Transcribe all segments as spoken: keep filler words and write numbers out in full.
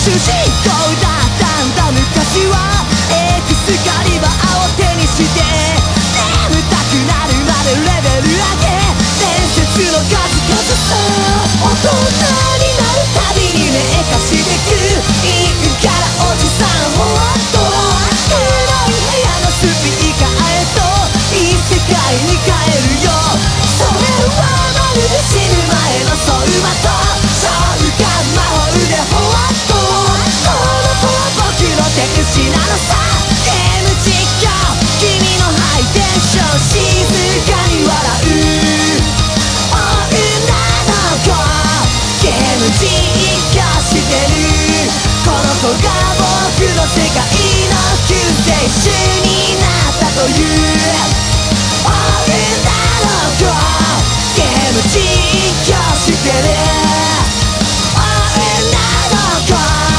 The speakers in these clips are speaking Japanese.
主人公だったんだ昔は。エクスカリバーを手にして眠たくなるまでレベル上げ、伝説の数々さ。大人になるたびに名化してく。いくからおじさんほっと黒い部屋のスピーカーへといい世界に変えるよ。それはまるで死ぬ前の走馬灯、召喚魔法でほわっと。この子は僕の天使なのさ。ゲーム実況、君のハイテンション、静かに笑う女の子。ゲーム実況してる。この子が僕の世界の救世主になったという女の子。ゲーム実況してる女の子。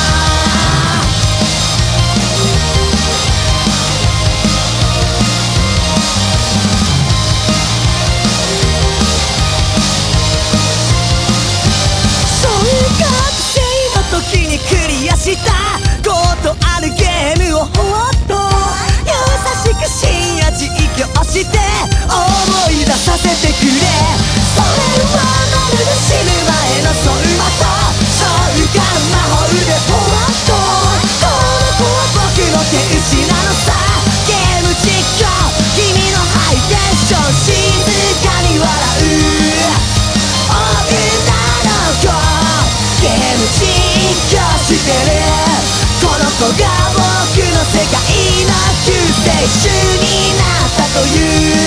小学生の時にクリアしたことあるゲームをほっと優しく深夜実況して思い出させてくれ。それはまるで死ぬ前の走馬灯、召喚魔法でほわっと。この子は僕の天使なのさ。ゲーム実況、君のハイテンション、静かに笑う女の子。ゲーム実況してる。この子が僕の世界の救世主になったという